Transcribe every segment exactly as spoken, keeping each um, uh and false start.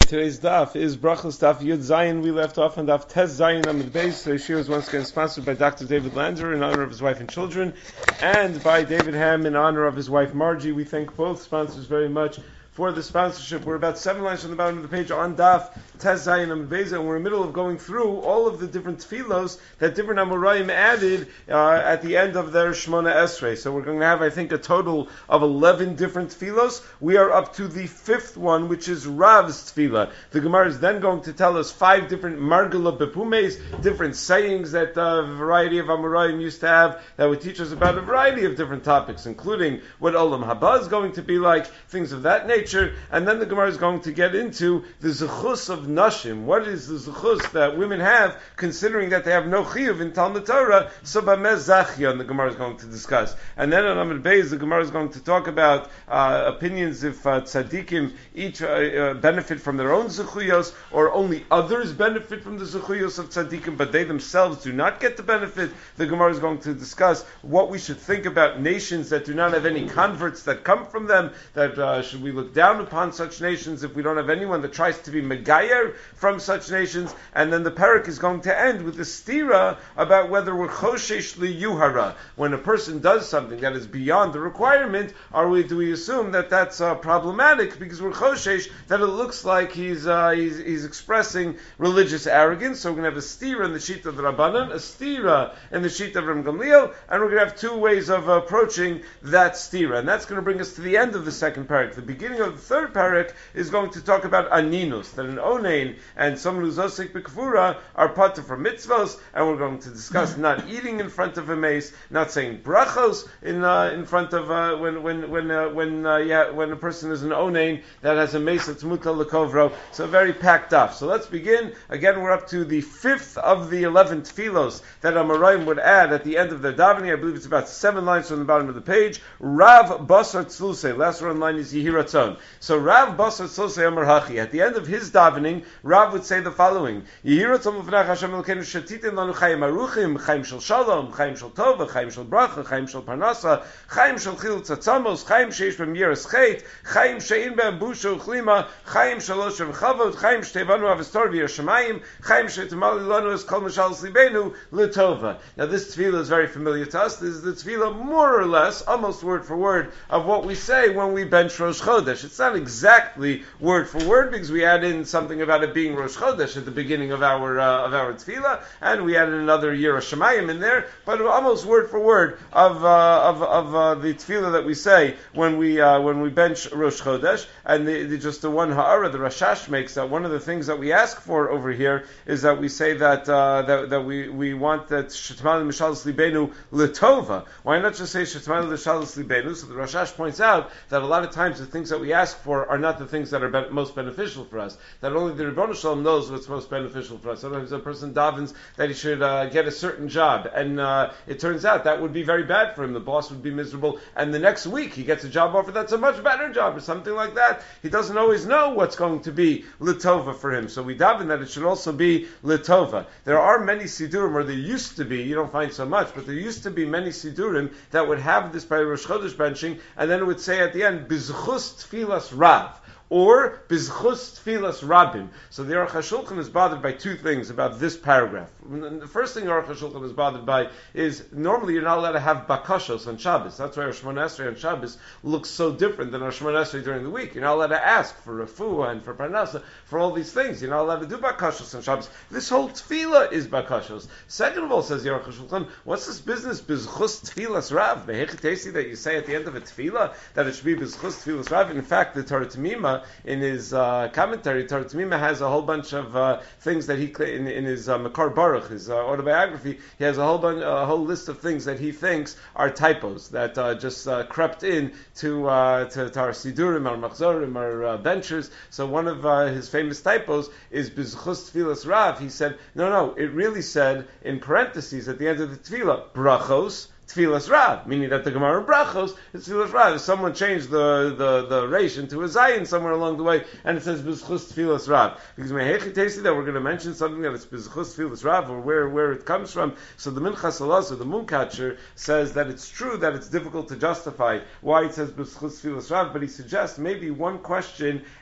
Today's daf is Brachos Daf Yud Zayin. We left off on Daf Tes Zayin on the base. Today's shir is once again sponsored by Doctor David Lander in honor of his wife and children, and by David Ham in honor of his wife Margie. We thank both sponsors very much for the sponsorship. We're about seven lines from the bottom of the page on Daf Tes Zayin Amud Beis, and we're in the middle of going through all of the different tefillos that different Amoraim added uh, at the end of their Shmona Esrei. So we're going to have, I think, a total of eleven different tefillos. We are up to the fifth one, which is Rav's tefillah. The Gemara is then going to tell us five different Margala Bepumes, different sayings that a variety of Amoraim used to have that would teach us about a variety of different topics, including what Olam Haba is going to be like, things of that nature. And then the Gemara is going to get into the zechus of nashim. What is the zechus that women have, considering that they have no chiyuv in Talmud Torah? So b'mez zachyan, the Gemara is going to discuss. And then on Amud Beis, the Gemara is going to talk about uh, opinions if uh, tzaddikim each uh, uh, benefit from their own zechuyos, or only others benefit from the zechuyos of tzaddikim, but they themselves do not get the benefit. The Gemara is going to discuss what we should think about nations that do not have any converts that come from them. That uh, should we look down upon such nations if we don't have anyone that tries to be megayer from such nations? And then the parak is going to end with the stira about whether we're choshesh liyuhara. When a person does something that is beyond the requirement, are we do we assume that that's uh, problematic because we're choshesh that it looks like he's, uh, he's he's expressing religious arrogance? So we're going to have a stira in the sheet of the Rabbanan, a stira in the sheet of Ram Gamliel, and we're going to have two ways of approaching that stira, and that's going to bring us to the end of the second parak. The beginning of the third parak is going to talk about aninus, that an onein and someone who's osik b'kfura are patur for mitzvos, and we're going to discuss not eating in front of a mace, not saying brachos in uh, in front of uh, when when when uh, when uh, yeah when a person is an onein that has a mace that's mutal lekovro. So very packed up. So let's begin. Again, we're up to the fifth of the eleven tefillos that Amoraim would add at the end of their davening. I believe it's about seven lines from the bottom of the page. Rav basar tzluse. Last one line is Yehiratzon. So Rav Basar Tzlosei Amar Hachi. At the end of his davening, Rav would say the following: Yehiratzon lefnach Hashem Elokeinu shetitin lanu chayim aruchim, chayim shel shalom, chayim shel tova, chayim shel bracha, chayim shel parnasa, chayim shel chilul tzatzamos, chayim sheish b'm yiras chet, chayim she'in b'em busha uchlima, chayim shalosh v'chavod, chayim shtevanu avestor v'yashamayim, chayim she'temali lanu es kol mishal slibenu l'tova. Now this tefillah is very familiar to us. This is the tefillah more or less, almost word for word, of what we say when we bench Rosh Chodesh. It's not exactly word for word because we add in something about it being Rosh Chodesh at the beginning of our uh, of our tefillah, and we added another Yira Shemayim in there, but almost word for word of uh, of of uh, the tefillah that we say when we uh, when we bench Rosh Chodesh. And the, the, just the one ha'ara the Rashash makes, that one of the things that we ask for over here is that we say that uh, that, that we, we want that Shetmal Mishal Slibenu Litova. Why not just say Shetmal Mishal Slibenu? So the Rashash points out that a lot of times the things that we ask for are not the things that are be- most beneficial for us. That only the Ribono Shalom knows what's most beneficial for us. Sometimes a person davens that he should uh, get a certain job, and uh, it turns out that would be very bad for him. The boss would be miserable, and the next week he gets a job offer that's a much better job or something like that. He doesn't always know what's going to be litova for him. So we daven that it should also be litova. There are many sidurim, or there used to be, you don't find so much, but there used to be many sidurim that would have this by Rosh Chodesh benching, and then it would say at the end, bizchus tfilas rav, or bizchus tfilas rabim. So the Aruch HaShulchan is bothered by two things about this paragraph. The first thing Aruch HaShulchan is bothered by is normally you're not allowed to have bakashos on Shabbos. That's why our Shemona Esrei on Shabbos looks so different than our Shemona Esrei during the week. You're not allowed to ask for refuah and for parnasa, for all these things. You're not allowed to do bakashos on Shabbos. This whole tefillah is bakashos. Second of all, says the Aruch HaShulchan, what's this business bizchus tfilas rav? The hechitesi that you say at the end of a tefillah that it should be bizchus tfilas rav. In fact, the Torah Tamima in his uh, commentary, Torah Tamima has a whole bunch of uh, things that he in, in his uh, Makar Baruch, his uh, autobiography. He has a whole bunch, a whole list of things that he thinks are typos that uh, just uh, crept in to uh, to, to our sidurim, our machzorim, our uh, benchers. So one of uh, his famous typos is bizchus tfilas rav. He said, no, no, it really said in parentheses at the end of the tefillah, brachos Tfilas Rav, meaning that the Gemara in Brachos is Tfilas Rav. If someone changed the the the reish into a zayin somewhere along the way, and it says B'zchus Tfilas Rav, because Mehechi Tesi that we're going to mention something that it's B'zchus Tfilas Rav, or where where it comes from. So the Minchas Salas, or the Mooncatcher, says that it's true that it's difficult to justify why it says B'zchus Tfilas Rav, but he suggests maybe one question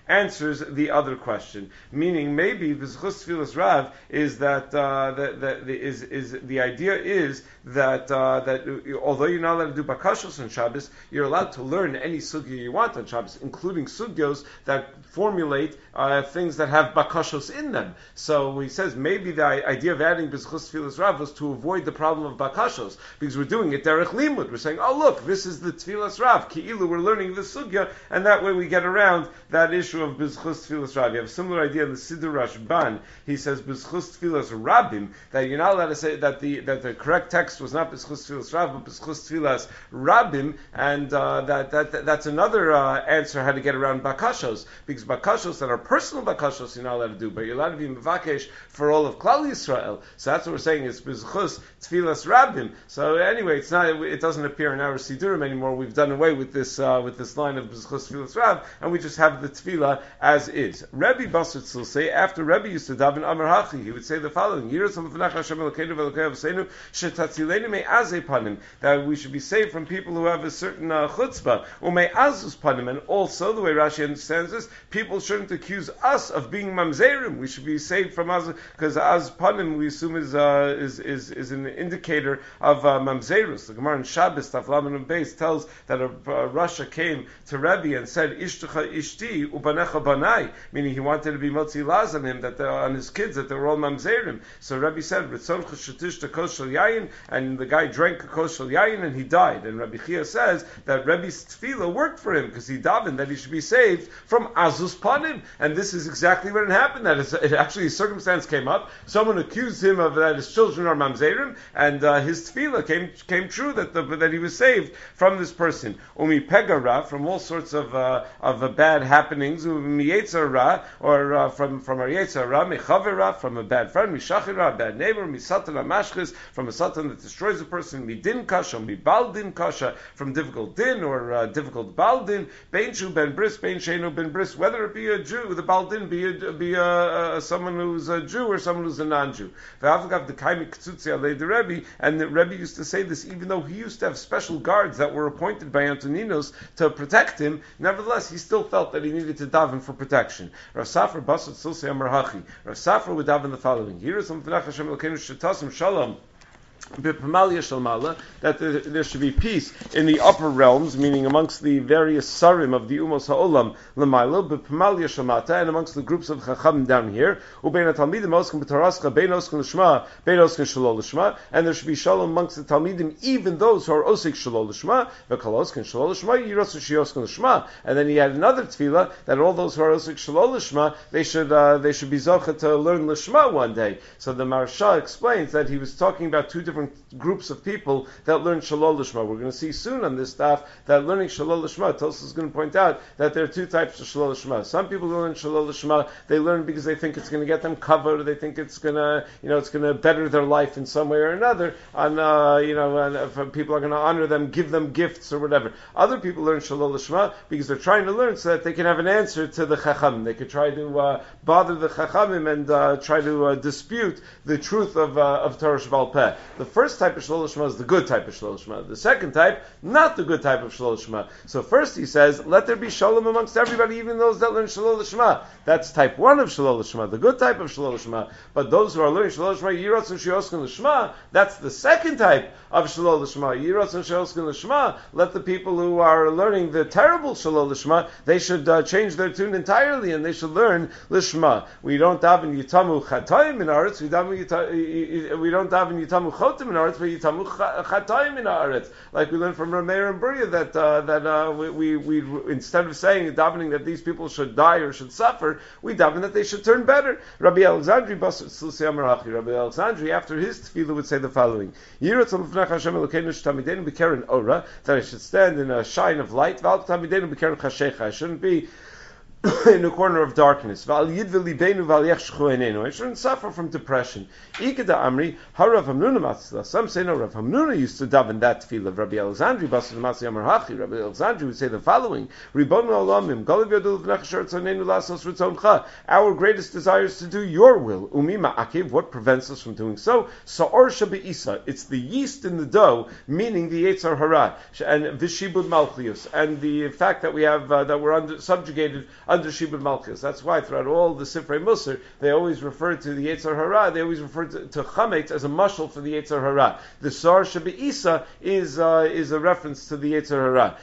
answers the other question. Meaning, maybe B'zchus Tfilas Rav is that, uh, that, that is, is, the idea is that, uh, that although you're not allowed to do bakashos on Shabbos, you're allowed to learn any sugya you want on Shabbos, including sugyos that formulate uh, things that have bakashos in them. So he says maybe the idea of adding B'zchus Tfilas Rav was to avoid the problem of bakashos, because we're doing it derech limud. We're saying, oh look, this is the Tfilas Rav, ki'ilu, we're learning the sugya, and that way we get around that issue of B'zchus Tfilas Rav. You have a similar idea in the Siddur Rashban. He says B'zchus Tfilas Rabim, that you're not allowed to say that the that the correct text was not B'zchus Tfilas Rav, but B'zchus Tfilas Rabim, and uh, that, that that that's another uh, answer how to get around bakashos, because bakashos that are personal bakashos you're not allowed to do, but you're allowed to be mevakesh for all of Klal Yisrael. So that's what we're saying is B'zchus Tfilas Rabim. So anyway, it's not it doesn't appear in our Siddurim anymore. We've done away with this uh, with this line of B'zchus Tfilas Rav, and we just have the tefillah as is. Rebbe Basutz will say, after Rebbe used to daven Amar Hachi, he would say the following: that we should be saved from people who have a certain uh, chutzpah, and also the way Rashi understands this, people shouldn't accuse us of being mamzerim. We should be saved from us, because az panim we assume is uh, is, is is an indicator of uh, mamzerus. The Gemara in Shabbos Taflaman and Beis tells that a uh, Rasha came to Rebbe and said ishtucha ishti ubanecha banai, meaning he wanted to be motzi laz on him, that on his kids, that they were all mamzerim. So Rebbe said ritzon chashutish koshel yayin, and the guy drank a koshel yayin and he died. And Rabbi Chia says that Rebbe's tefillah worked for him, because he davened that he should be saved from azus panim, and this is exactly what happened. That is, it actually a circumstance came up. Someone accused him of that his children are mamzerim, and uh, his tefillah came came true that the, that he was saved from this person. Umi pegara, from all sorts of uh, of uh, bad happenings. Umi yetzara, or uh, from from our yetzara, mechavera, from a bad friend, mishachira, a bad neighbor, misatan amashchis, from a satan that destroys a person, midin kasha, mibaldin kasha, from difficult din or uh, difficult baldin, bein shu ben bris, bein shenu ben bris, whether it be a Jew, the baldin be a, be a, uh, someone who's a Jew or someone who's a non-Jew. V'avagav dekaimi k'tzutzi alei the Rebbe, and the Rebbe used to say this even though he used to have special guards that were appointed by Antoninos to protect him. Nevertheless, he still felt that he needed to daven for protection. Rav Safra basot sulsei amar hachi. Rav Safra would daven the following: Yiras l'mfnach Hashem Elokeinu shetasim shalom. That there, there should be peace in the upper realms, meaning amongst the various sarim of the umos ha'olam l'maylo, b'pamalia shamata, and amongst the groups of chacham down here, u'bein ha'talmidim oskim b'tarascha, bein oskim l'shma, bein oskim shalol l'shma, and there should be shalom amongst the talmidim, even those who are osik shalol l'shma, v'kal oskim shalol l'shma, yirosu shioskim l'shma. And then he had another tefillah that all those who are osik shalol l'shma, they should uh, they should be zocha to learn l'shma one day. So the Maharsha explains that he was talking about two different groups of people that learn Shalol Lishma. We're going to see soon on this staff that learning Shalol Lishma, Tosfos is going to point out that there are two types of Shalol Lishma. Some people who learn Shalol Lishma, they learn because they think it's going to get them covered, or they think it's going to, you know, it's going to better their life in some way or another. On, uh, you know, and if people are going to honor them, give them gifts or whatever. Other people learn Shalol Lishma because they're trying to learn so that they can have an answer to the Chacham. They could try to uh, bother the Chachamim and uh, try to uh, dispute the truth of uh, of Torah Sheba'al Peh. The first type of Shalol Lishma is the good type of Shalol Lishma. The second type, not the good type of Shalol Lishma. So first he says, let there be Shalom amongst everybody, even those that learn Shalol Lishma. That's type one of Shalol Lishma, the good type of Shalol Lishma. But those who are learning Shalol Lishma, Yirotz and Shioskin Lishma, that's the second type of Shalol Lishma. Yirotz and Shioskin Lishma, let the people who are learning the terrible Shalol Lishma, they should uh, change their tune entirely and they should learn Lishma. We don't daven Yitamu Chatayim in Aretz, we don't daven Yitamu Chotim in Aretz, but Yitamu Chatayim in Aretz. Like we learned from Rameir and Bria that uh, that uh, we, we, we instead of saying davening that these people should die or should suffer, we daven that they should turn better. Rabbi Alexandri Rabbi Alexandri after his tefillah would say the following: that I should stand in a shine of light. I shouldn't be in a corner of darkness. I shouldn't suffer from depression. Some say no, Rav Hamnuna used to daven that tefillah of Rabbi Alexandri. Rabbi Alexandri would say the following: our greatest desire is to do your will. What prevents us from doing so? It's the yeast in the dough, meaning the Yetzer Hara and Vishibud Malchlius, and the fact that we have uh, that we're under, subjugated under under Shibud Malchus. That's why throughout all the Sifrei Musar, they always refer to the Yetzer Hara, they always refer to, to Chametz as a mashal for the Yetzer Hara. The Sar Shabi Isa is uh, is a reference to the Yetzer Hara.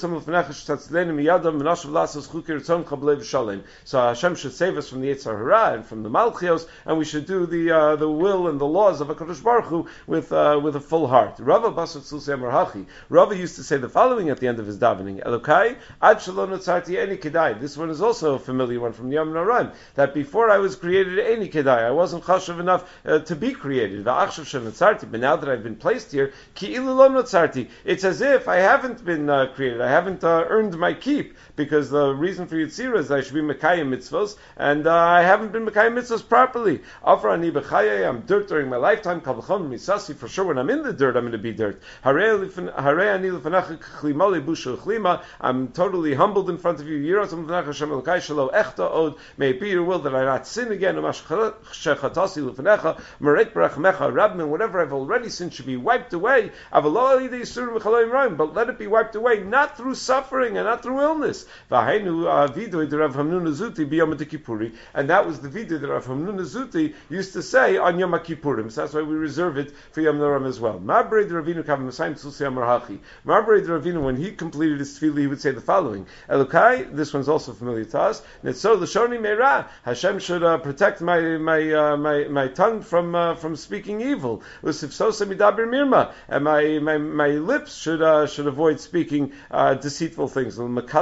So Hashem should save us from the Yetzer Hara and from the Malchios, and we should do the uh, the will and the laws of HaKadosh Baruch Hu with uh, with a full heart. Rava Basar Tzulsi Amar Hachi. Rava used to say the following at the end of his davening: Elokai ad shalom notzarti eni kedai. This one is also a familiar one from Yom Naran. That before I was created eni kedai, I wasn't chashuv enough uh, to be created. Va'achshav shenotzarti. But now that I've been placed here, ki ilu lo notzarti. It's as if I haven't been uh, created. I haven't uh, earned my keep, because the reason for Yitzira is that I should be Mekayim mitzvos, and uh, I haven't been Mekayim mitzvos properly. Afra ani b'chayei, I'm dirt during my lifetime. Kal v'chom misasi, for sure when I'm in the dirt, I'm going to be dirt. Harei ani l'fanacha ch'chlima le'busha l'chlima, I'm totally humbled in front of you. Yiratzam l'fanacha Hashem Elokai shelo echta od, may it be your will that I not sin again. Umash shechatasi l'fanacha, merek barachmecha, Rabban, whatever I've already sinned should be wiped away. Avalo ali de'isurim v'chaloim ra'im, but let it be wiped away, not through suffering and not through illness. V'hainu vidoy de Rav Hamnun Zuti b'Yom Kippuri, and that was the vidoy that Rav Hamnun Zuti used to say on Yom Kippurim. So that's why we reserve it for Yom Noram as well. Ma'abrei de Ravinu kav Masayim Tzulsi Amar Hachi. Ma'abrei de Ravinu, when he completed his tefillah, he would say the following: Elokai, this one's also familiar to us. Netzor l'shoni meira. Hashem should uh, protect my my uh, my my tongue from uh, from speaking evil. Usifsosa midaber mirma, and my my my lips should uh, should avoid speaking uh, deceitful things.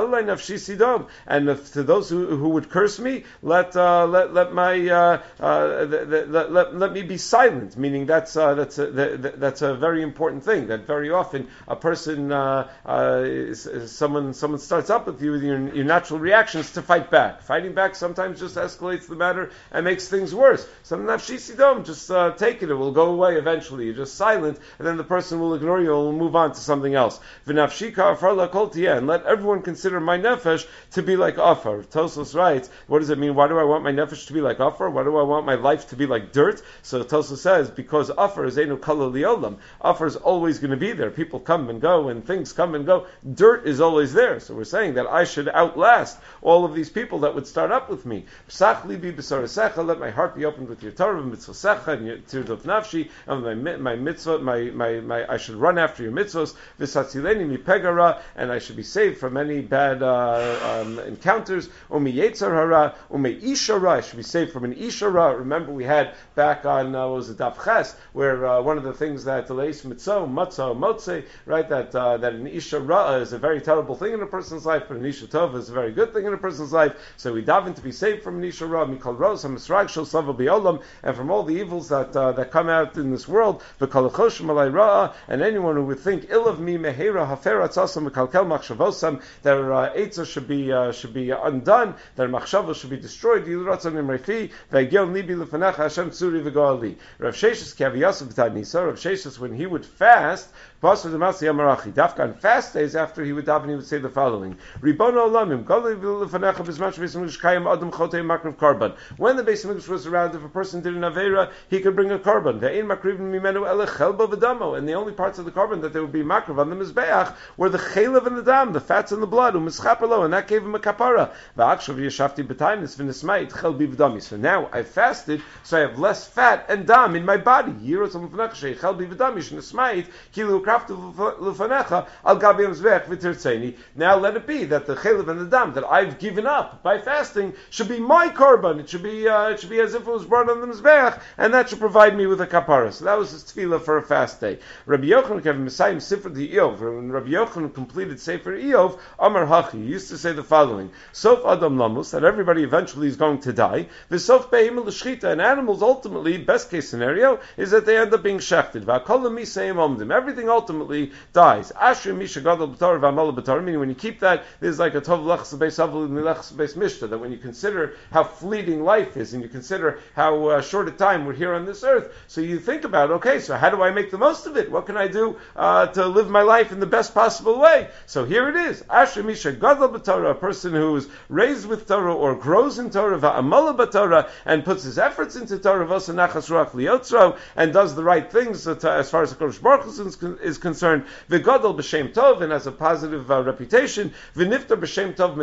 And if, to those who, who would curse me, let uh, let let my uh, uh, let, let, let, let me be silent. Meaning that's uh, that's a, that, that's a very important thing. That very often a person uh, uh, is, is someone someone starts up with you, with your, your natural reaction is to fight back. Fighting back sometimes just escalates the matter and makes things worse. Sometimes nafshi just uh, take it; it will go away eventually. You're just silent, and then the person will ignore you and will move on to something else. V'nafshika afarla kol tiyeh, and let everyone consider my nefesh to be like Afar. Tosfos writes, what does it mean? Why do I want my nefesh to be like Afar? Why do I want my life to be like dirt? So Tosfos says, because Afar is Einu Kala Liolam. Afar is always going to be there. People come and go, and things come and go. Dirt is always there. So we're saying that I should outlast all of these people that would start up with me. Psach libi b'sarasecha, let my heart be opened with your Torah, mitzvosecha, and your tirdof nafshi, and my my mitzvah, my, my my I should run after your mitzvos. V'satzileni mipegara, and I should be saved from any bad uh, um, encounters. Umi yetzer hara, umi ishara, I should be saved from an ishara. Remember, we had back on uh, what was it, Daf Ches, where uh, one of the things that the leis mitzvah, matzah, motze, right, that uh, that an ishara is a very terrible thing in a person's life, but an isha tov is a very good thing in a person's life. So we daven to be saved from an ishara, mikol ros, hamisrag shel sava b'olam, and from all the evils that uh, that come out in this world. V'kol choshim alay ra'a, and anyone who would think ill of me, mehera hafera tzasam v'kalkel machshavosam, their uh, eitzah should be uh, should be undone, their machshavos should be destroyed. Yilratzam imrefi v'agel libi lefanecha Hashem tzuri v'goali. Rav Sheshes kaviyasov b'tadnisa. Rav Sheshes, when he would fast, Pastor Demasi Amarachi, Dafkan fast days after he would daven, he would say the following: Ribono Olamim, Goli lefanecha b'zman shebeis hamikdash kayim adam chotei makriv karban. When the Beis Hamikdash was around, if a person did an avera, he could bring a karban. Ve'ein makrivim mimenu ele chelba v'damo, and the only parts of the karban that there would be makriv on the mizbeach were the chelev and the dam, the fats and the blood, u'mischaperlo, and that gave him a kapara. Va'akshav yeshavti b'tainis v'nismait chelbi v'dami. So now I fasted, so I have less fat and dam in my body. Yirot l'fanecha shei chelbi v'dami sh'nismait kilu lufanecha al gabi mizbeach v'tirtzeni. Now let it be that the chelev and the dam that I've given up by fasting should be my korban. It should be uh, it should be as if it was brought on the mizbeach, and that should provide me with a kapara. So that was his tefillah for a fast day. Rabbi Yochanan gave Messiah Sefer the Eov. When Rabbi Yochanan completed Sefer Eov, Amar Hachi, he used to say the following: Sof Adam Lamus, that everybody eventually is going to die. V'sof Behemah l'shchita, and animals ultimately, best case scenario, is that they end up being shechted. V'akol l'misayim omdim, everything ultimately dies. Ashri misha gadol b'torah v'amal b'torah, meaning when you keep that, there's like a tov lechs beis avol milechs beis mishta, that when you consider how fleeting life is, and you consider how uh, short a time we're here on this earth, so you think about, okay, so how do I make the most of it? What can I do uh, to live my life in the best possible way? So here it is. Asher misha gadol b'torah, a person who is raised with Torah or grows in Torah, va'amala b'torah, and puts his efforts into Torah, v'asa nachas ruach liyotzro, and does the right things uh, to, as far as the Kodesh Baruch Hu is, is concerned, v'gadol b'shem tov, and has a positive uh, reputation, v'niftar b'shem tov min ha'olam,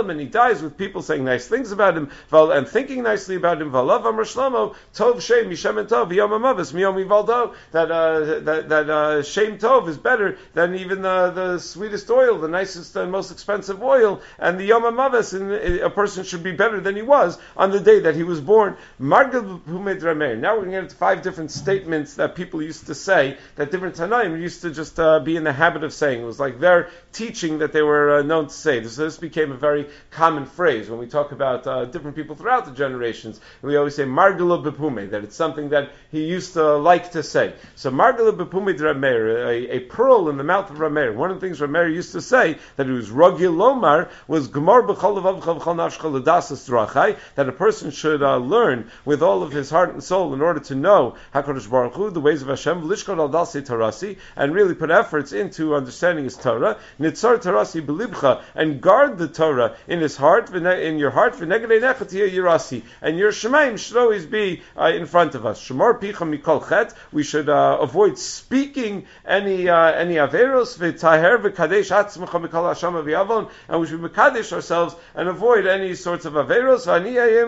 Shalom, and he dies with people saying nice things about him, and thinking nicely about him. V'alav Amar Shlomo, Tov Shem Mishem and Tov Yom Amavis Miyom Ivaldo. That uh, that that uh, Shem Tov is better than even the, the sweetest oil, the nicest and most expensive oil, and the Yom Amavis, and a person should be better than he was on the day that he was born. Margel B'Pumed Rameir. Now we're going to get into five different statements that people used to say, that different Tanaim used to just uh, be in the habit of saying. It was like their teaching that they were uh, known to say. This, this became a very common phrase when we talk about uh, different people throughout the generations. We always say Margel B'Pumed, that it's something that he used to like to say. So Margel B'Pumed Rameir, a, a pearl in the mouth of Rameir. One of the things Rameir used to say, that it was Rogil Lomar, was Gemar B'chol Levavcha V'chol Nafshcha L'dasas Drachai, that a person should uh, learn with all of his heart and soul in order to know HaKadosh Baruch Hu, the ways of Hashem, V'lishkot al Dalsei Tarasi, and really put efforts into understanding his Torah, Nitzar Tarasi B'libcha, and guard the Torah in his heart, in your heart, V'negedei Necha Tiyeh Yirasi, and your Shemaim should always be uh, in front of us. Shemar Picha Mikol Chet, we should uh, avoid speaking any uh, any averos, V'taher V'kadesh Atzmecha Mikol Hasham V'yavon, and we should mekadesh ourselves and avoid any sorts of averos. And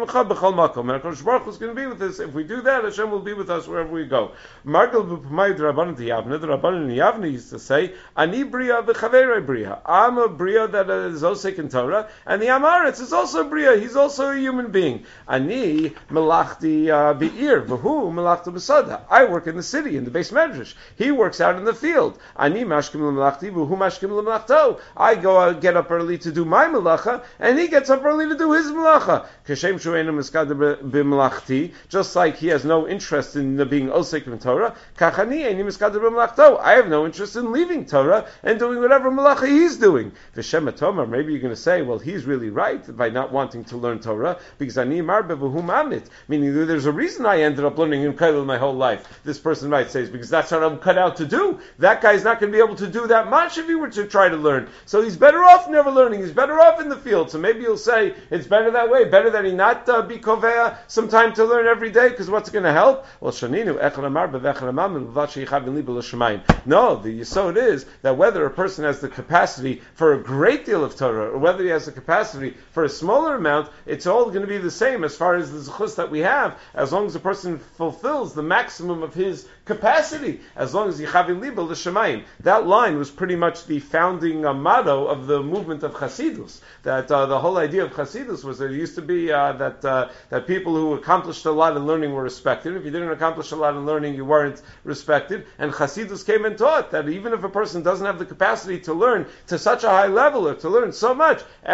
HaKadosh Baruch Hu is going to be with us. If we do that, Hashem will be with us wherever we go. Margel b'Pumayid Rabbanan Yavne, the Rabbanan Yavne used to say, Ani Bria v'Chaverei Bria. I'm a Bria that is Osek in Torah, and the Amaretz is also a Bria. He's also a human being. Ani Melachti Be'ir, V'hu Melachti B'Sada. I work in the city, in the base medrash. He works out in the field. Ani Mashkim L'Melachti, V'hu Mashkim L'Melachto. I go uh, get up early to do my melacha, and he gets up early to do his melacha. Kashem Shu'enu Miskad B'Melachti, just like he has no interest in uh, being Osek in Torah, Kachani Eini Miskad B'Melachto. I have no interest in leaving Torah and doing whatever melacha he's doing. V'Shem Atomar, maybe you're going to say, well, he's really right by not wanting to learn Torah, because Ani Marbe V'hu Mamnit, meaning there's a reason I ended up learning in Kailul my whole life. This person might say, because that's what I'm cut out to do. That guy's not going to be able to do that much if he were to try to learn. So he's better off never learning. He's better off in the field. So maybe you'll say it's better that way. Better that he not uh, be kovea some time to learn every day, because what's going to help? Well, shaninu echad amar b'vechad amam v'vat sheyichav in liba l'shemayim. No, the yesod is that whether a person has the capacity for a great deal of Torah or whether he has the capacity for a smaller amount, it's all going to be the same as far as the zechus that we have, as long as the person fulfills the maximum of his capacity, as long as yichav in liba l'shemayim. That line was pretty much the founding uh, motto of the movement of Chassidus. That uh, the whole idea of Chassidus was that it used to be uh, that uh, that people who accomplished a lot in learning were respected. If you didn't accomplish a lot in learning, you weren't respected. And Chassidus came and taught that even if a person doesn't have the capacity to learn to such a high level or to learn so much, a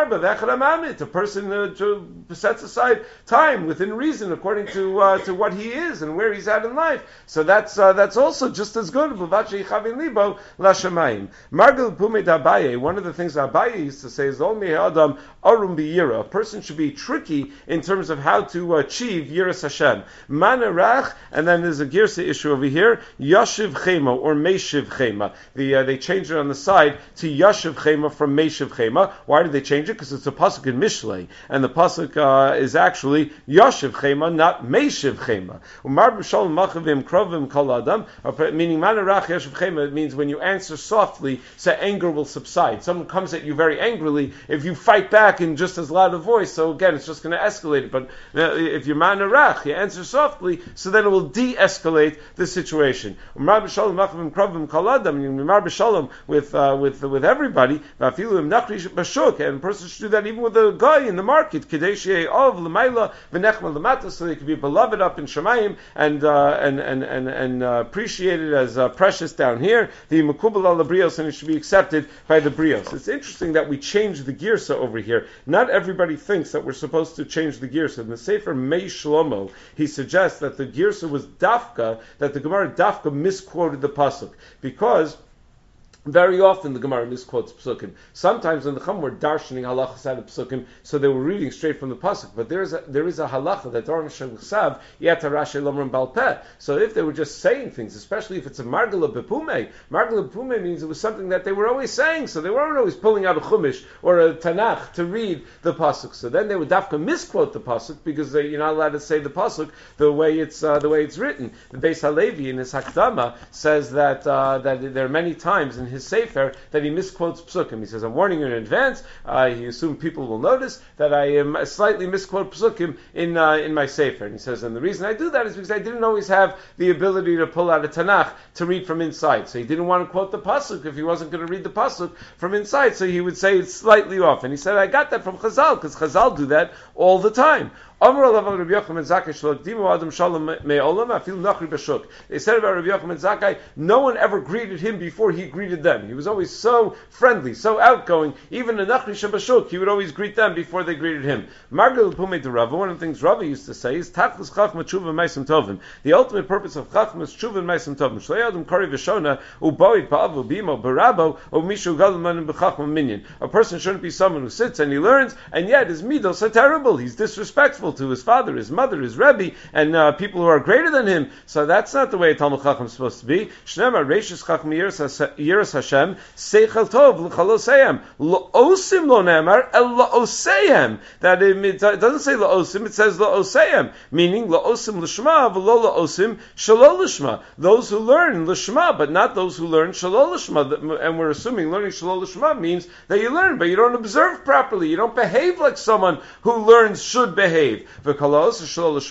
person uh, sets aside time within reason according to uh, to what he is and where he's at in life. So that's uh, that's also just as good. Margel Pumed Abaye, one of the things Abaye used to say is only Adam Arum B'Yira. A person should be tricky in terms of how to achieve Yiras Hashem. Manarach, and then there's a Girsa issue over here, Yashiv Chema or Meishiv Chema. The, uh, they changed it on the side to Yashiv Chema from Meishiv Chema. Why did they change it? Because it's a pasuk in Mishlei, and the pasuk uh, is actually Yashiv Chema, not Meishiv Chema. Umar B'Shalom Machavim Krovim Kol Adam, meaning Manarach Yashiv Chema, it means when you answer softly, so anger will subside. Someone comes at you very angrily, if you fight back in just as loud a voice, so again, it's just going to escalate. But uh, if you're manarach, you answer softly, so then it will de-escalate the situation. Umar b'shalom machavim krovim kol adam, umar b'shalom with uh, with with everybody. V'afilu im nachri b'shuk, and a person should do that even with a guy in the market. Kedei she'ei ov l'mayla v'nechma l'mata, so they can be beloved up in Shemayim and uh, and and and, and uh, appreciated as uh, precious down here. The mekubal al brios, and it should be accepted by the brios. It's interesting that we change the girsa over here. Not everybody thinks that we're supposed to change the girsa. In the Sefer Mei Shlomo, he suggests that the girsa was dafka, that the Gemara dafka misquoted the pasuk, because very often the Gemara misquotes Psukim. Sometimes in the Chum were darshaning halachas out of Psukim, so they were reading straight from the pasuk. But there is a, there is a halacha that Doram Shemchav Yata Rashi Lomrim Balpeh. So if they were just saying things, especially if it's a Margala Bepume, Margala Bepume means it was something that they were always saying. So they weren't always pulling out a Chumash or a Tanakh to read the pasuk. So then they would dafka misquote the pasuk because they, you're not allowed to say the pasuk the way it's uh, the way it's written. The Beis Halevi in his Hakdama says that uh, that there are many times in his sefer that he misquotes psukim. He says, I'm warning you in advance. Uh, he assumed people will notice that I am um, slightly misquote psukim in uh, in my sefer. And he says, and the reason I do that is because I didn't always have the ability to pull out a Tanakh to read from inside. So he didn't want to quote the pasuk if he wasn't going to read the pasuk from inside. So he would say it's slightly off. And he said, I got that from Chazal, because Chazal do that all the time. They said about Rabbi Yochanan Zakkai, no one ever greeted him before he greeted them. He was always so friendly, so outgoing. Even in Nachri Shabashuk, he would always greet them before they greeted him. One of the things Rava used to say is, the ultimate purpose of Chachma is Tshuva and Maisam Tovim. A person shouldn't be someone who sits and he learns, and yet his midos are terrible. He's disrespectful to his father, his mother, his Rebbe, and uh, people who are greater than him. So that's not the way a Talmud Chacham is supposed to be. Shnema Reishis Chacham Yiras Hashem Seichel Tov L'Chaloseihem Lo'osim Lo Nemar El Lo'oseihem. That it doesn't say Lo'osim, it says Lo'oseihem, meaning Lo'osim L'Shma V'lo Lo'osim Shalo L'Shma. Those who learn L'Shma, but not those who learn Shalo L'Shma. And we're assuming learning Shalo L'Shma means that you learn, but you don't observe properly. You don't behave like someone who learns should behave. If a person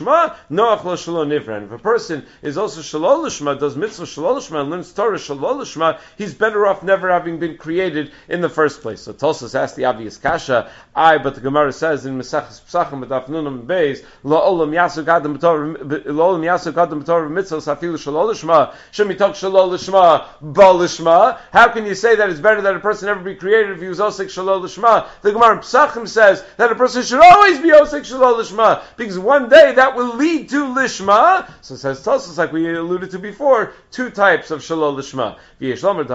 is also shalol lishma, does mitzvah shalol lishma, and learns Torah shalol lishma, he's better off never having been created in the first place. So Tosfos asked the obvious kasha. I, but the Gemara says in Mesachos Pesachim Daf Nunam Beis, lo olam yasuk adam b'torah, lo olam yasuk adam b'torah mitzvos afilu shalol lishma, shemitok shalol lishma bal lishma. How can you say that it's better that a person never be created if he was osik shalol lishma? The Gemara in Pesachim says that a person should always be osik shalol lishma, because one day that will lead to lishma. So it says Tosfos, like we alluded to before, two types of shalol lishma. If he's learning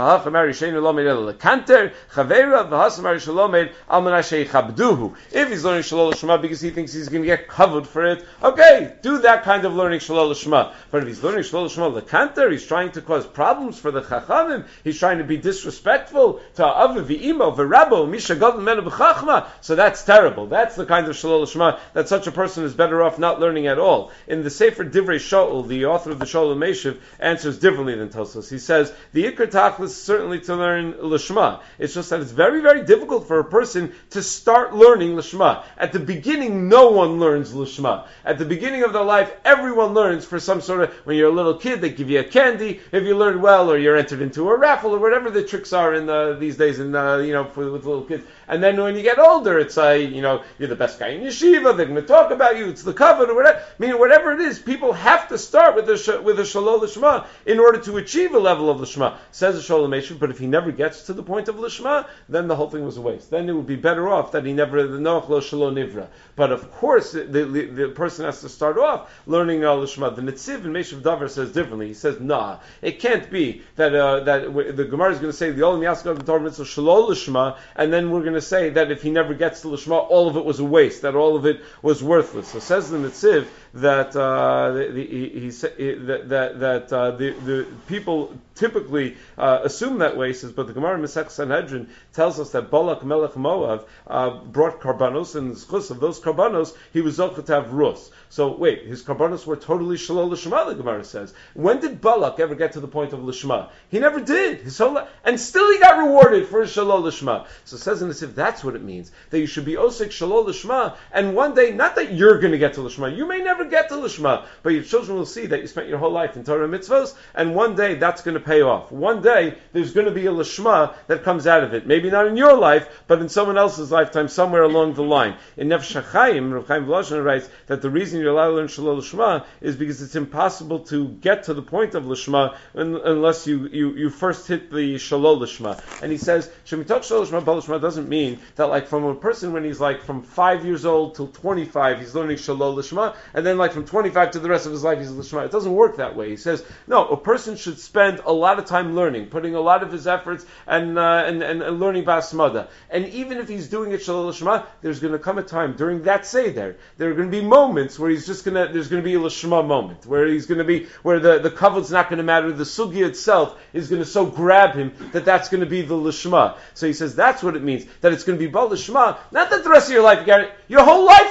shalol lishma because he thinks he's going to get covered for it, okay, do that kind of learning shalol lishma. But if he's learning shalol lishma lekanter, he's trying to cause problems for the chachamim, he's trying to be disrespectful to aviv v'imo v'rabo misha gadol menu b'chachma, so that's terrible. That's the kind of shalol lishma that such a person is better off not learning at all. In the Sefer Divrei Shaul, the author of the Shaul Meshiv answers differently than Tosfos. He says, the Ikar Tachlis is certainly to learn Lishma. It's just that it's very, very difficult for a person to start learning Lishma. At the beginning, no one learns Lishma. At the beginning of their life, everyone learns for some sort of, when you're a little kid, they give you a candy, if you learn well, or you're entered into a raffle, or whatever the tricks are in the, these days, in uh, you know, for, with little kids. And then when you get older, it's, uh, you know, you're the best guy in yeshiva, they're going to talk about you, it's the covet, or whatever. I mean, whatever it is, people have to start with a, sh- with a shalol lishma in order to achieve a level of lishma. Says the Shaul Meshiv, but if he never gets to the point of lishma, then the whole thing was a waste. Then it would be better off that he never, the noach lo shalom nivra. But of course, the, the, the person has to start off learning uh, lishma. The Netziv in Meshiv Davar says differently. He says, nah, it can't be that uh, that w- the Gemara is going to say the olam yaskov b'torah mitzvah shalol lishma, and then we're going to say that if he never gets to lishma, all of it was a waste, that all of it was worthless. So says the Netziv that uh, the, the, he, he, he, that that, that uh, the, the people typically uh, assume that way. He says, but the Gemara in Masech Sanhedrin tells us that Balak Melech Moav uh, brought karbanos, and the schus of those karbanos, he was zocheh to have rus. So wait, his karbanos were totally shalol l'shma, the Gemara says. When did Balak ever get to the point of l'shma? He never did. His whole life, and still he got rewarded for his shalol l'shma. So it says in this, if that's what it means, that you should be osik shalol l'shma, and one day, not that you're going to get to l'shma, you may never get to l'shma, but your children will see that you spent your whole life in Torah mitzvos, and one day that's going to pay off. One day there's going to be a l'shma that comes out of it. Maybe not in your life, but in someone else's lifetime, somewhere along the line. In Nefesh HaChaim, Rav Chaim Volozhin writes that the reason you're allowed to learn Shalol L'Shma is because it's impossible to get to the point of L'Shma unless you, you, you first hit the Shalol L'Shma. And he says, Shemitok Shalol L'Shma, Bal L'Shma doesn't mean that like from a person when he's like from five years old till twenty-five, he's learning Shalol L'Shma, and then like from twenty-five to the rest of his life, he's L'Shma. It doesn't work that way. He says, no, a person should spend a lot of time learning, putting a lot of his efforts and, uh, and, and, and learning Basmada. And even if he's doing it Shalol L'Shma, there's going to come a time during that Seder, there are going to be moments where he's just going to, there's going to be a L'Shma moment, where he's going to be, where the, the kavod's not going to matter, the sugya itself is going to so grab him that that's going to be the L'Shma. So he says that's what it means, that it's going to be Bal L'Shma, not that the rest of your life, you got it, your whole life you may be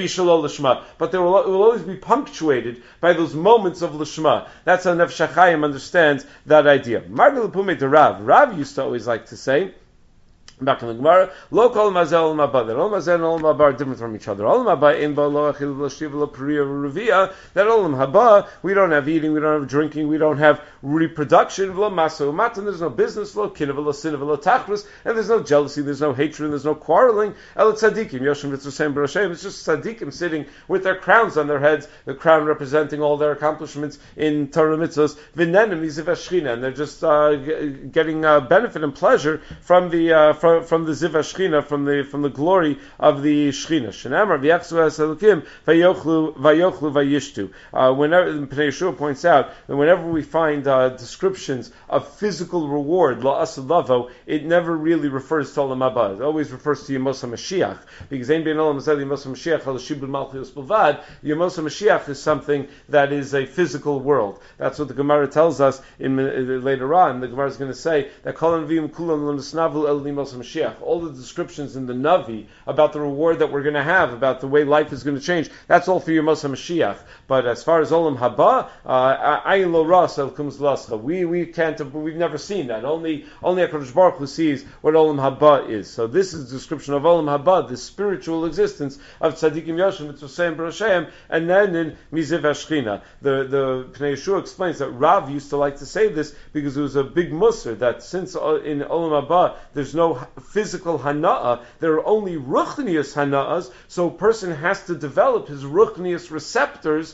Mishalol Lishma. But there will, it will always be punctuated by those moments of Lishma. That's how Nefesh HaChaim understands that idea. Margel Pume de Rav. Rav used to always like to say, back in the Gemara, lo kol mazel mabad. All mazel and all mabad are different from each other. All mabad in ba lo achil lo shiv lo priya revia. That all haba, we don't have eating, we don't have drinking, we don't have reproduction. Lo maso matan. There's no business. Lo kinav lo sinav lo tachrus, and there's no jealousy, there's no hatred, and there's no quarreling. El tzadikim yoshim v'tzusem b'rashem. It's just tzadikim sitting with their crowns on their heads, the crown representing all their accomplishments in Torah mitzvos. V'nenem yiziv hashchina, and they're just uh, g- getting uh, benefit and pleasure from the uh, from From the Ziv Shechina, from the from the glory of the Shechina. Shenamar v'yachzu esalukim vayochlu vayochlu vayishtu. Whenever Pnei Yeshua points out that whenever we find uh, descriptions of physical reward, la asalavo, it never really refers to Olam Haba. It always refers to Yemos HaMashiach, because Ein Ben Olam Hazeh Yemos HaMashiach Al Shibud Malchus Bilvad. Yemos HaMashiach is something that is a physical world. That's what the Gemara tells us in uh, later on. The Gemara is going to say that Kol Anvim Kulam L'Nisnavu El Yemos Mashiach, all the descriptions in the Navi about the reward that we're going to have, about the way life is going to change, that's all for Yemos HaMashiach. But as far as Olam Haba, Ayin Lo Ras El Kums Lascha, we we can't, we've never seen that. Only only HaKadosh Baruch Hu sees what Olam Haba is. So this is the description of Olam Haba, the spiritual existence of Tzadikim Yoshim Mitzvosayim B'Rashem, and then in Miziv Hashchina. The the Pnei Yeshua explains that Rav used to like to say this because it was a big musar that since in Olam Haba there's no physical hana'ah, there are only ruchnius hana'ahs, so a person has to develop his ruchnius receptors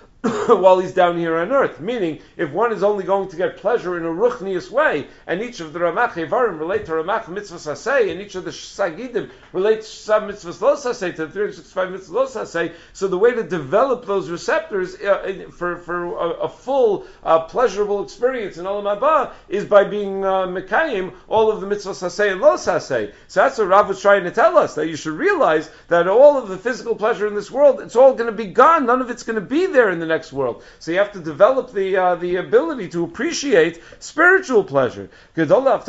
while he's down here on earth. Meaning, if one is only going to get pleasure in a ruchnius way, and each of the Ramach Evarim relate to Ramach Mitzvahs Hasei, and each of the Sagidim relate to some Mitzvahs Los Hasei, to the three hundred sixty-five Mitzvahs Los Hasei, so the way to develop those receptors uh, for, for a, a full, uh, pleasurable experience in Olam Haba is by being uh, Mekayim all of the Mitzvahs Hasei and Los Hasei. So that's what Rav was trying to tell us, that you should realize that all of the physical pleasure in this world, it's all going to be gone. None of it's going to be there in the next world. So you have to develop the uh, the ability to appreciate spiritual pleasure. The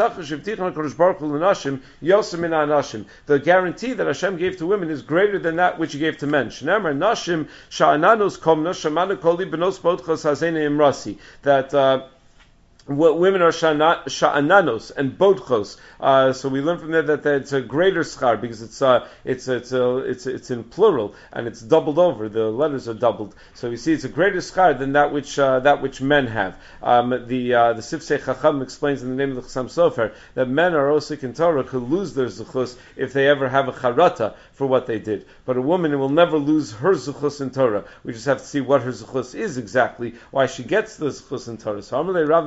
guarantee that Hashem gave to women is greater than that which He gave to men. That uh, What women are sha'ananos and bodchos. Uh, so we learn from there that, that it's a greater schar because it's uh, it's it's uh, it's it's in plural and it's doubled over. The letters are doubled. So we see it's a greater schar than that which uh, that which men have. Um, the uh, the Sifsei Chacham explains in the name of the Chassam Sofer that men are osik in Torah who lose their zuchus if they ever have a charata for what they did. But a woman will never lose her zuchus in Torah. We just have to see what her zuchus is exactly, why she gets the zuchus in Torah. So Amalei Rav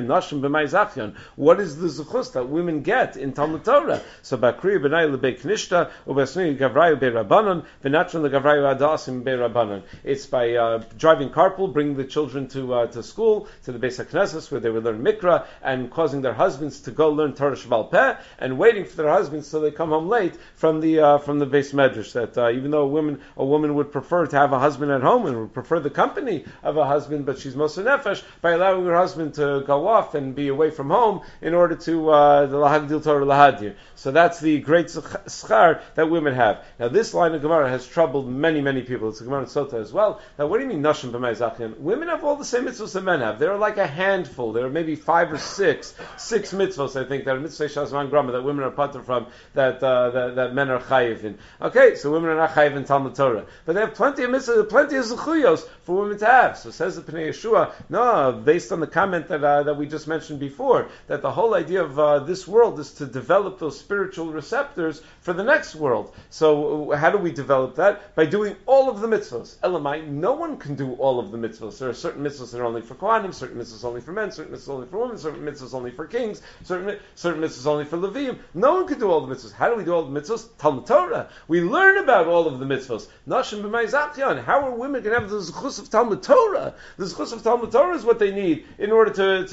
what is the zuchus that women get in Talmud Torah? So Bakri b'nai lebei knishta ubasnui gavrayu be'rabanan v'natron legavrayu adasim be'rabanan. It's by uh, driving carpool, bringing the children to uh, to school, to the Beis HaKnesses where they would learn Mikra, and causing their husbands to go learn Torah Sheba'al Peh, and waiting for their husbands till they come home late from the uh, from the Beis Medrash. That uh, even though a woman a woman would prefer to have a husband at home and would prefer the company of a husband, but she's Moser Nefesh, by allowing her husband to go off and be away from home in order to uh, the Lahagdil Torah Lahadir. So that's the great schar that women have. Now this line of Gemara has troubled many, many people. It's a Gemara in Sota as well. Now what do you mean Nashim b'may Zachian? Women have all the same mitzvahs that men have. There are like a handful. There are maybe five or six, six mitzvahs I think that are mitzvah shazman grama that women are patur from that, uh, that that men are chayiv in. Okay, so women are not chayiv in Talmud Torah, but they have plenty of mitzvahs, plenty of zechuyos for women to have. So says the Pnei Yeshua, no, based on the comment that uh, that we just mentioned before, that the whole idea of uh, this world is to develop those spiritual receptors for the next world. So uh, how do we develop that? By doing all of the mitzvahs. Elamai, no one can do all of the mitzvahs. There are certain mitzvahs that are only for Kohanim, certain mitzvahs only for men, certain mitzvahs only for women, certain mitzvahs only for kings, certain, certain mitzvahs only for Leviim. No one can do all the mitzvahs. How do we do all the mitzvahs? Talmud Torah. We learn about all of the mitzvahs. Nashim b'may Zachian. How are women going to have the zechus of Talmud Torah? The zechus of Talmud Torah is what they need in order to,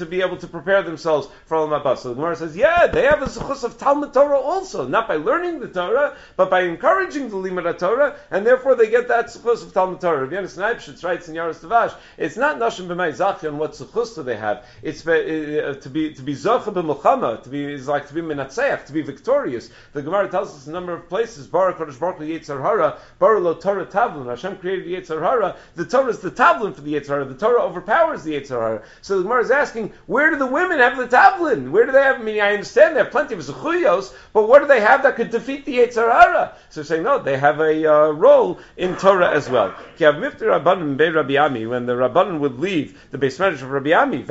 to be able to prepare themselves for Olam Haba. So the Gemara says, yeah, they have a zechus of Talmud Torah also, not by learning the Torah, but by encouraging the Limud Torah, and therefore they get that zechus of Talmud Torah. Rabbi Yonasan Eibschitz writes in Yaros Tavash, it's not Nashim b'may Zachya and what zechus do they have. It's uh, to be to be Zocha b'Milchama, to be is like to be Menatzeach, to be victorious. The Gemara tells us a number of places, Baruch Kodesh Baruch Hu Yetzer Hara, Baruch Lo Torah Tavlin. Hashem created the Yetzer Hara. The Torah is the Tavlin for the Yetzer Hara. The Torah overpowers the Yetzer Hara. So the Gemara is asking, where do the women have the Tavlin? Where do they have? I mean, I understand they have plenty of Zechuyos, but what do they have that could defeat the Yetzer Hara? So they're saying, no, they have a uh, role in Torah as well. When the Rabbanan would leave the Beis Medrash of Rabbi Ami,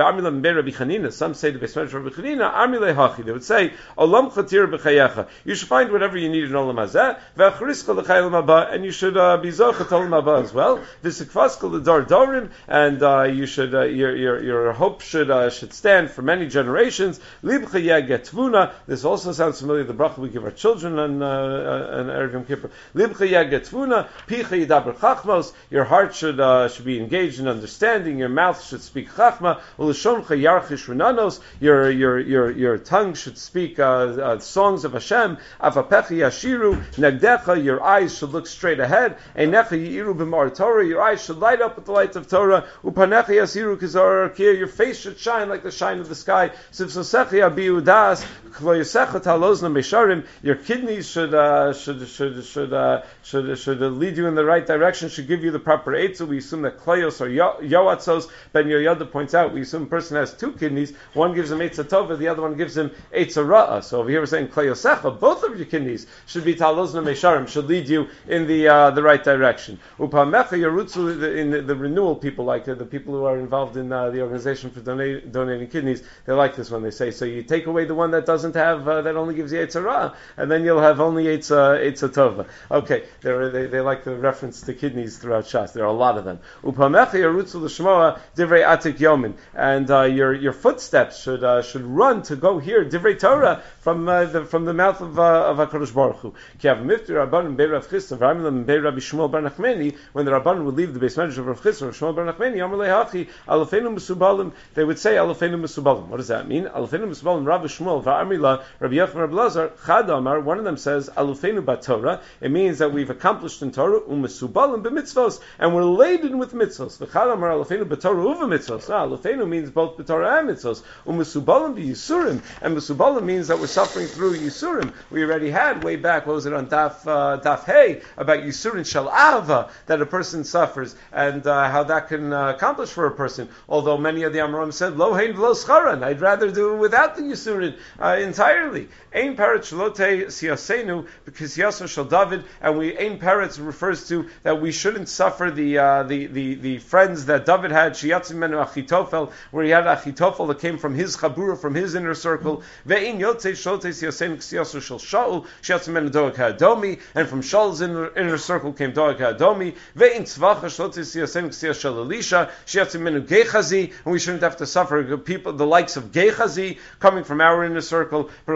some say the Beis Medrash of Rabbi Chanina, Amile Hachi. They would say, Olam Chatir b'chayecha. You should find whatever you need in Olam Hazeh, ve'achriska l'chayim haba, and you should uh, be zochet Olam Haba as well. V'sikvaska l'dor dorim, and uh, you should uh, your your your hope should uh, should stand for many generations. Libcha yeget tvuna. This also sounds familiar. The bracha we give our children on uh, on Erev Yom Kippur. Libcha yeget tvuna. Picha yidaber chachmos. Your heart should uh, should be engaged in understanding. Your mouth should speak chachma. Uleshoncha yarchish renanos. Your your your your tongue should speak uh, uh, songs of Hashem. Avapecha yashiru nagdecha. Your eyes should look straight ahead. Einecha yiru b'mar Torah. Your eyes should light up with the light of Torah. Upanecha yasiru kizar arkir. Your face should shine like the shine of the sky. Sivsosecha yabiu das. Kloyosecha talozna mesharim. Your kidneys should uh, should should should uh, should should lead you in the right direction. Should give you the proper eitzah. We assume that kloyos are yoatzos. Ben Yoyada points out we assume a person has two kidneys. One gives him eitzah tova. The other one gives him eitzah ra'ah. So over here we're saying kloyosecha. Both of your kidneys should be talozna mesharim. Should lead you in the uh, the right direction. Upamecha yarutzu. In the, the renewal people like uh, the people who are involved in uh, the organization for donate, donating kidneys. They like this when they say so. You take away the one that doesn't have uh, that only gives you eitzah ra'ah, and then you'll have only eitzah eitzah tova. Okay, they they like the reference to kidneys throughout Shas. There are a lot of them. Upamecha yarutzu l'shmoa divrei atik yomin, and uh, your your footsteps should uh, should run to go hear divrei Torah from uh, the from the mouth of uh, of Hakadosh Baruch Hu. Ki av miftir rabbanim bei Rav Chisda v'amilam bei Rabbi Shmuel bar Nachmani. When the rabbanim would leave the Beis Medrash of Rav Chisda, Rav Shmuel bar Nachmani, Amar lehachi alofenu mesubalim. They would say alofenu mesubalim. What does that mean? Alofenu mesubalim. Rav Shmuel v'amila Rabbi Yochanan Rabbi Lazar Chad Amar. One of them says alofenu baTorah. It means that we've accomplished in Torah umesubalim b'mitzvos, and we're laden with mitzvos. V'chad Amar alofenu baTorah uva mitzvos. Now alofenu means both b'Torah and mitzvos. Umesubalim b'yisurim, and mesubalim means that we're suffering through yisurim. We already had way back. What was it on Daf uh, Daf Hey about yisurim shel ava that a person suffers and uh, how that can uh, accomplish for a person. Although many of the Amorim said lo hein v'lo scharan, I'd rather do it without the yisurim uh, entirely. Ein parat shalote siyasenu because yasser shel David, and we ein parat refers to that we shouldn't suffer the uh, the, the the friends that David had. Shiyatzim menu Achitofel, where he had Achitofel that came from his chabura, from his inner circle. Ve'in yotzei shalote siyasenu ksiyasser shel Shaul shiyatzim menu Doeg ha'adomi, and from Shaul's inner, inner circle came Doeg ha'adomi. Ve'in tzvacha shalote siyasenu ksiyas shel Elisha shiyatzim menu Gehazi, and we shouldn't have to suffer people the likes of Gehazi coming from our inner circle. We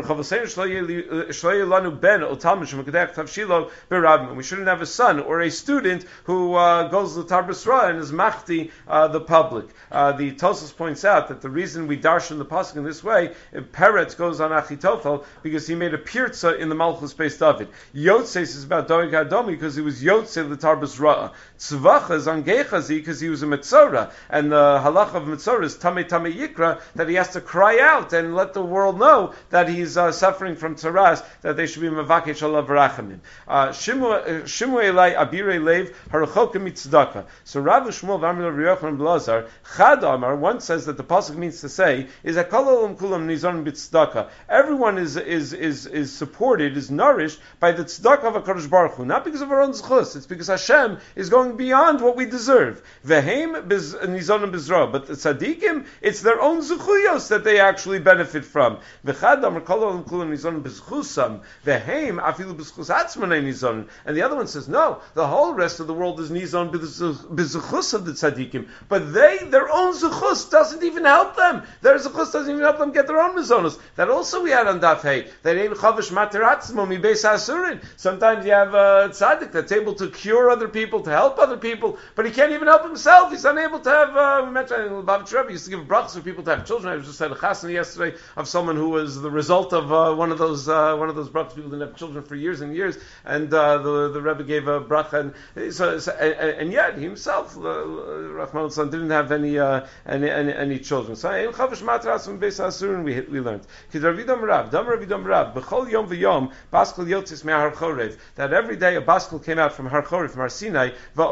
shouldn't have a son or a student who uh, goes to Tar B'Sra and is machti uh, the public. Uh, the Tosfos points out that the reason we darshan the pasuk in this way, Peretz goes on Achitofel because he made a pirza in the Malchus Beis David. Yotzes is about Doeg ha'adomi because he was Yotze the Tar B'Sra. Tzvacha is on Gehazi because he was a Metzora, and the halach of Metzora is Tamei Tamei Yikra, that he has to cry out and let the world know that he's uh, suffering from tzaras, that they should be mavakesh alav rachamim. Shimu elai abirei lev harachokim mitzdaka. So Rav Shmuel v'Amar Rabbi Yochanan Blazar Chad Amar once says that the pasuk means to say is that kol olam kulam nizon b'tzdaka. Everyone is is is is supported, is nourished by the tzedakah of HaKadosh Baruch Hu, not because of our own zchus. It's because Hashem is going beyond what we deserve. Veheim nizonim b'zra, but the tzaddikim, it's their own zuchuyos that they actually benefit from. V'chad Amar kol olam kulam nizon b'zchusam. Veheim afilu b'zchus atzmanei nizon. And the other one says no, the whole rest of the world is nizon b'zchus of the tzaddikim, but they, their own zuchus doesn't even help them. Their zuchus doesn't even help them get their own mizonos. That also we had on Daf Hey. That ain't chavish mater atzmo mi beis hasurin. Sometimes you have a tzaddik that's able to cure other people, to help other people, but he can't even help himself. He's unable to have. Uh, we mentioned Lubavitch Rebbe used to give a bracha brachas for people to have children. I was just at a chasna yesterday of someone who was the result of uh, one of those uh, one of those brachas. People didn't have children for years and years, and uh, the the Rebbe gave a bracha, and so, so and, and yet he himself, uh, Rahman al didn't have any, uh, any any any children. So we we learned that every day a baskel came out from Har Chorev, from Har Sinai,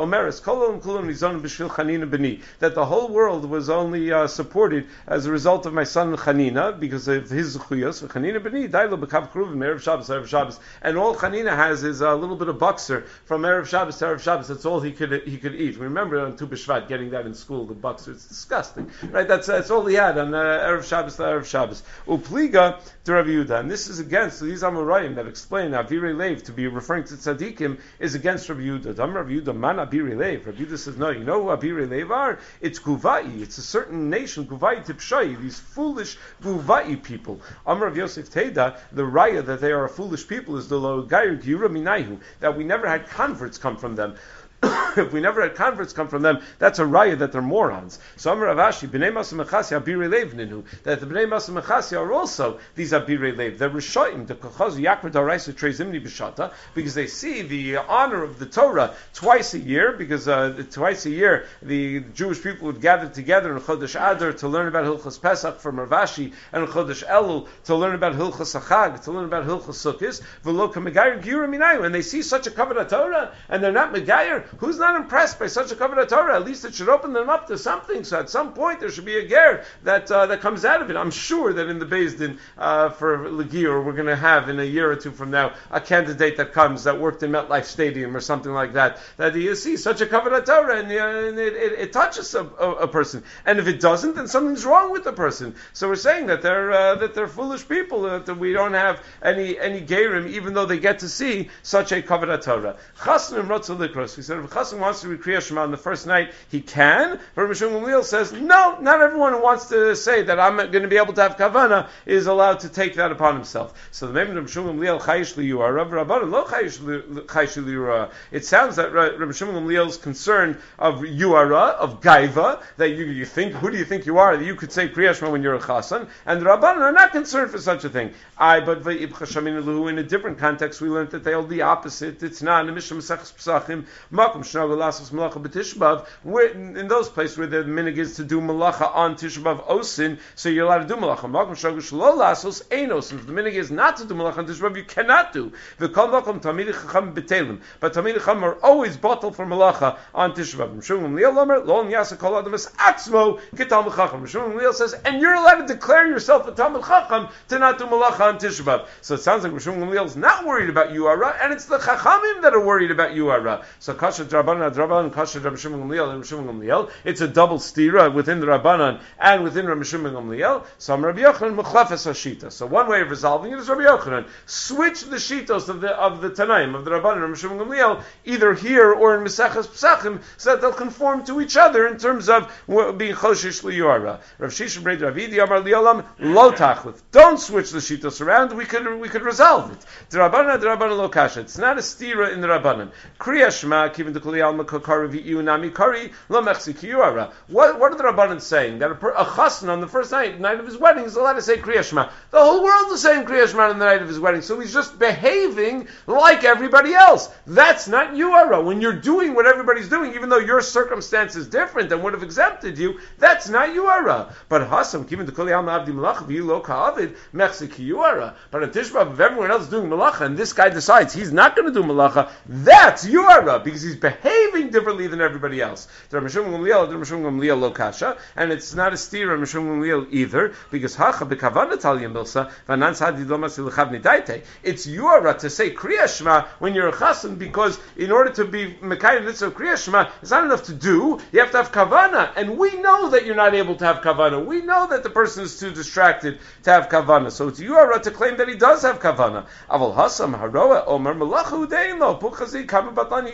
that the whole world was only uh, supported as a result of my son Chanina, because of his zechuyos. Chanina b'ni dailo b'kav kruvim erev Shabbos erev Shabbos, and all Chanina has is a little bit of buxer from erev Shabbos to erev Shabbos. That's all he could he could eat. Remember on Tu B'Shvat getting that in school, the buxer. It's disgusting, right? That's that's all he had on uh, erev Shabbos to erev Shabbos. Upliga to Rav Yehuda, and this is against these Amoraim that explain Avirei Leiv to be referring to tzaddikim is against Rav Yehuda. Dam Rav Yehuda man Avirei Leiv. Rav Yehuda says no. You know who Avirei Leiv are? It's Guvai. It's a certain nation, Guvai Tipshai. These foolish Guvai people. Amar Rav Yosef Teda, the raya that they are a foolish people is the Lo Gair Gira Minaihu, that we never had converts come from them. If we never had converts come from them, that's a raya that they're morons. So Amar Rav Ashi, Bnei Masa Mechasya Abirei Leiv Ninu, that the Bnei Masa Mechasya are also these Abirei Leiv. They're Rishoim, the Kochazu Yakar Daraisa Trezimni B'Shata, because they see the honor of the Torah twice a year, because uh, twice a year the Jewish people would gather together in Chodesh Adar to learn about Hilchos Pesach from Rav Ashi, and in Chodesh Elul to learn about Hilchos Achag, to learn about Hilchos Sukkos, V'lo Megayer Gira Minayu, and they see such a Kavod Torah, and they're not Megayer. Who's not impressed by such a Kavod Torah? At least it should open them up to something. So at some point there should be a ger that uh, that comes out of it. I'm sure that in the Beis Din uh, for Legir, we're going to have in a year or two from now a candidate that comes that worked in MetLife Stadium or something like that. That you see such a Kavod Torah and, uh, and it, it, it touches a, a, a person. And if it doesn't, then something's wrong with the person. So we're saying that they're uh, that they're foolish people. Uh, that we don't have any any gerim, even though they get to see such a Kavod Torah. Chasnim Rotzel Likros. We said if Chassan wants to read Kriya Shema on the first night, he can. But Rabbi Shimon Gamliel says, no, not everyone who wants to say that I'm going to be able to have Kavana is allowed to take that upon himself. So the name of Rabbi Shimon Gamliel, Chayish Liyuah, Rav Rabbanan, Lo Chayish Liyuah. It sounds that Rabbi Shimon Gamliel is concerned of Yuara, of Gaiva, that you, you think, who do you think you are, that you could say Kriya Shema when you're a Chassan, and the Rabbanan are not concerned for such a thing. I, but in a different context, we learned that they hold the opposite. It's not in the Mishnah Masechus Pesachim, Makom Shnagol Lasos Malacha B'Tishbav, where in those places where the minig is to do malacha on Tishbav Osin, so you're allowed to do malacha. Makom Shnagol Shlo Lasos Ein Osin. If the minig is not to do malacha on Tishbav, you cannot do. V'Kol Makom Tamid Chacham B'Telim, but Tamid Chacham are always bottled for malacha on Tishbav. Mishum Gamliel Omer Lo Yasa Kol Adamas Atzmo Ketalmid Chacham. Mishum Gamliel says, and you're allowed to declare yourself a Talmid Chacham to not do malacha on Tishbav. So it sounds like Mishum Gamliel is not worried about Yuara, and it's the Chachamim that are worried about Yuara. So Kasha Drabanan Drabanan Kasha Rabbi Shimon Gamliel and Rabbi Shimon Gamliel. It's a double stira within the Rabbanan and within Rabbi Shimon Gamliel. So Rabbi Yochanan Mechlefes Hashita. So one way of resolving it is Rabbi Yochanan switch the shitos of the of the Tanaim of the Rabbanan and Rabbi Shimon Gamliel either here or in Mesechus Pesachim, so that they'll conform to each other in terms of being Choshish Liyora. Rav Shisha Brei Ravidi Amar Liolam Lo Tachlif. Don't switch the shitos around. We could we could resolve it. The Rabbanan the Rabbanan Lo Kasha. It's not a stira in the Rabbanan. Kriya Shema Kivin Dekuli Alma Kokari V'iyu Nami Kari Lo Mechsi Kiyuara. What what are the Rabbanan saying? That a, a chassan on the first night, night of his wedding, is allowed to say Kriya Shema. The whole world is saying Kriya Shema on the night of his wedding, so he's just behaving like everybody else. That's not Yuara. When you're doing what everybody's doing, even though your circumstance is different and would have exempted you, that's not Yuara. But Hasam Kivin Dekuli Alma Abdi Malach V'iyu Lo Ka'avid Mechsi Kiyuara. But on Tishbav, if everyone else is doing Malacha and this guy decides he's not going to do Malacha, that's Yuara, because he's behaving differently than everybody else. Rabbi Shimon Gamliel, Rabbi Shimon Gamliel Lo Kasha, and it's not a steer Rabbi Shimon Gamliel either, because Hacha B'Kavana Talia Milsa V'Nan Sadi Lo Masil Chavni Daite. It's Yuara to say Kriya Shema when you're a Chassan, because in order to be Mekayim Nitzah Kriya Shema, it's not enough to do. You have to have Kavana, and we know that you're not able to have Kavana. We know that the person is too distracted to have Kavana. So it's Yuara to claim that he does have Kavana. Aval Hasam Haroa Omer Malacha Udein Lo Puchazi Kama Batlan Yika B'Shuka.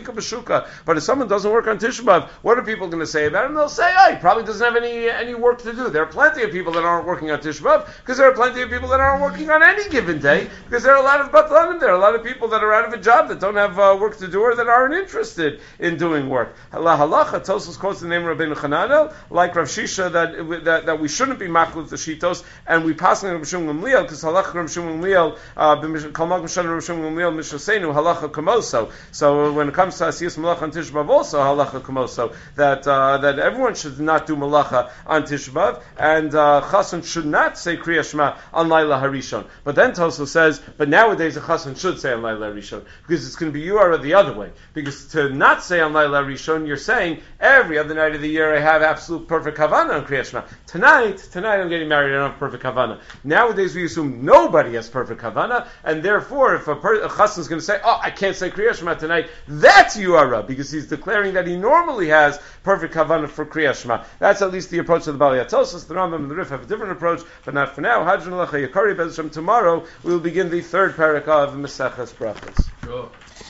Sukkah. But if someone doesn't work on Tisha B'Av, what are people going to say about him? They'll say, oh, he probably doesn't have any any work to do. There are plenty of people that aren't working on Tisha B'Av, because there are plenty of people that aren't working on any given day, because there are a lot of batlanim, there are a lot of people that are out of a job that don't have uh, work to do or that aren't interested in doing work. Allah halacha, Tosfos quotes the name of Rabbeinu Chananel, like Rav Shisha, that, that that we shouldn't be machluf the shitos, and we pass on Rav Shimon Gamliel, because halacha Rav Shimon Gamliel, Kalmag Mishon Rav Shimon Gamliel, Mishosenu, halacha kamoso. So when it comes to Asiyas Malach on Tisha B'Av, also halacha kamoso, that uh, that everyone should not do malacha on Tisha B'Av, and uh, Chassan should not say Kriya Shema on Laila Harishon. But then Tosfos says, but nowadays a Chassan should say on Laila Harishon, because it's going to be you are the other way. Because to not say on Laila Harishon, you're saying every other night of the year I have absolute perfect Havana on Kriya Shema. Tonight, tonight I'm getting married, I don't have perfect Havana. Nowadays we assume nobody has perfect Havana, and therefore if a, per- a Chassan is going to say, oh, I can't say Kriya Shema tonight, that's Yuara, because he's declaring that he normally has perfect Havana for Kriya Shema. That's at least the approach of the Bali Atosas. The Rambam and the Rif have a different approach, but not for now. Hadron Lacha Yakari Bezashem. Tomorrow we will begin the third parak of Maseches Brachos. Sure.